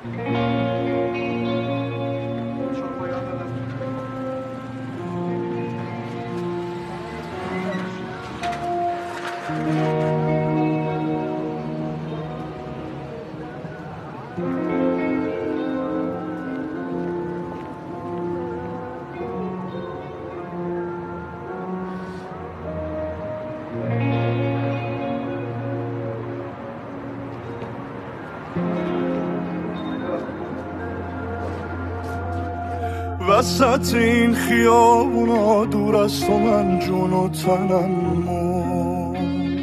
وسط این خیابونا دور از تو من جون و تنم موند،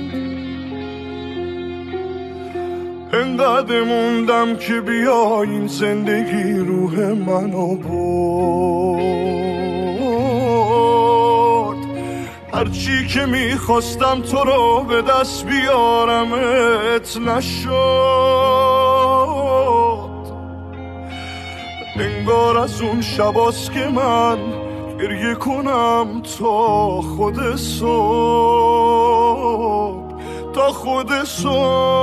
انقدر موندم که بیا این زندگی روح منو برد. هرچی که میخواستم تو رو به دست بیارمت نشد. انگار از اون شباست که من گریه کنم تا خود صبح، تا خود صبح.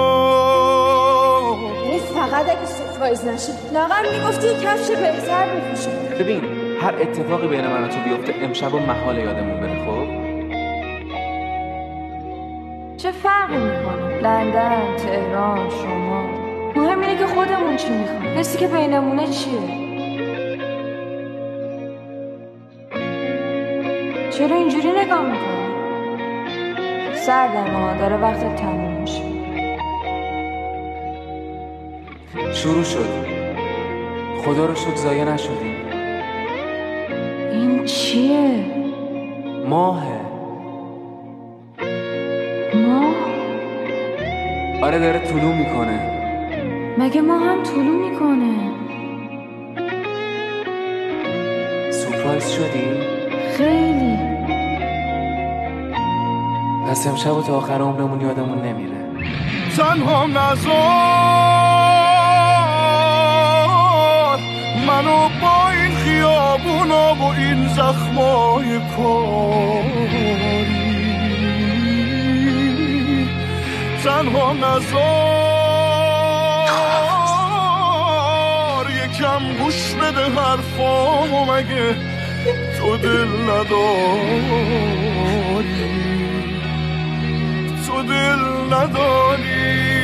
این فقط اگه سورپرایز نشه. لاغر میگفتی کفش بهتر بپوشم. ببین هر اتفاقی بین من و تو بیفته امشب و محال یادمون بره. خب چه فرقی میکنه؟ لندن، تهران، شما، مهم اینه که خودمون چی میخوایم. حسی که بینمونه چیه؟ چرا اینجوری نگاه میکنی؟ سردم داره وقتت تموم میشه. شروع شد، خدا رو شکر ضایع نشدیم. این چیه؟ ماهه. ماه؟ آره داره طلوع میکنه. مگه ما هم طلوع میکنه؟ سورپرایز شدی؟ خیلی. پس امشب و تا آخر عمرمون یادمون نمیره. تنها نذار منو با این خیابونا و این زخمای کاری، تنها نذار یکم گوش بده حرفامو، مگه تو دل نداری؟ تو دل نداری؟